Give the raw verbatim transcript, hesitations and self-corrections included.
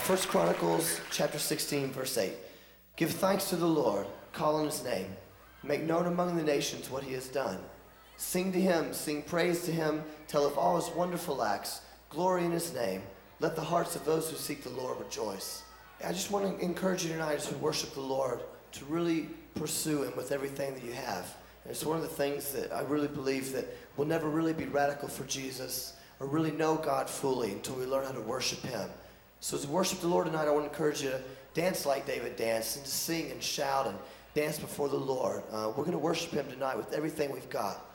First Chronicles chapter sixteen, verse eight. Give thanks to the Lord, call on his name. Make known among the nations what he has done. Sing to him, sing praise to him, tell of all his wonderful acts, glory in his name. Let the hearts of those who seek the Lord rejoice. I just want to encourage you tonight as we worship the Lord to really pursue him with everything that you have. And it's one of the things that I really believe that we'll never really be radical for Jesus or really know God fully until we learn how to worship him. So as we worship the Lord tonight, I want to encourage you to dance like David danced and to sing and shout and dance before the Lord. Uh, we're going to worship him tonight with everything we've got.